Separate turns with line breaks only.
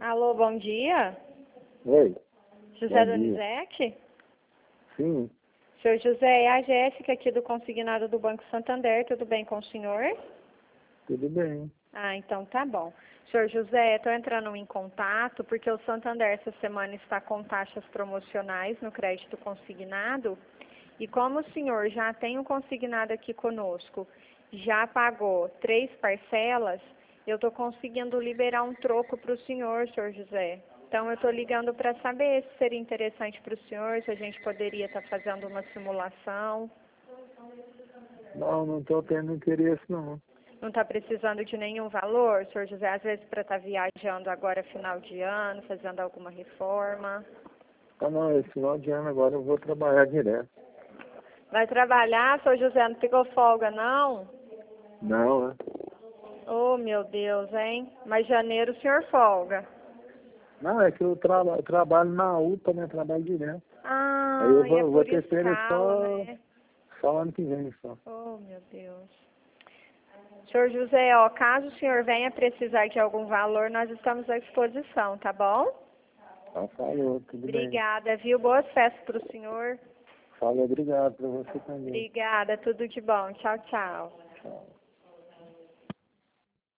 Alô, bom dia.
Oi.
José
Bom dia.
Donizete?
Sim,
Senhor José, é a Jéssica aqui do consignado do Banco Santander. Tudo bem com o senhor?
tudo bem.
Ah, então tá bom. Senhor José, estou entrando em contato porque o Santander essa semana está com taxas promocionais no crédito consignado. E como o senhor já tem um consignado aqui conosco, já pagou 3 parcelas, eu estou conseguindo liberar um troco para o senhor José. Então, eu estou ligando para saber se seria interessante para o senhor, se a gente poderia estar fazendo uma simulação.
Não estou tendo interesse, não.
Não está precisando de nenhum valor, senhor José? Às vezes para estar viajando agora final de ano, fazendo alguma reforma.
Ah, não, esse final de ano agora eu vou trabalhar direto.
Vai trabalhar, senhor José? Não pegou folga, não?
Não, né?
Oh, meu Deus, hein? Mas janeiro o senhor folga.
Não, é que eu trabalho na UPA, né? Trabalho direto. Aí
Ah, e é
eu vou
por
ter férias
escala, né?
só ano que vem, só.
Oh, meu Deus. Senhor José, ó, caso o senhor venha precisar de algum valor, nós estamos à disposição, tá bom?
Tá, falou, tudo bem.
Obrigada, viu? Boas festas para o senhor.
Falou, obrigado pra você também.
Obrigada, tudo de bom. Tchau, tchau.
Tchau.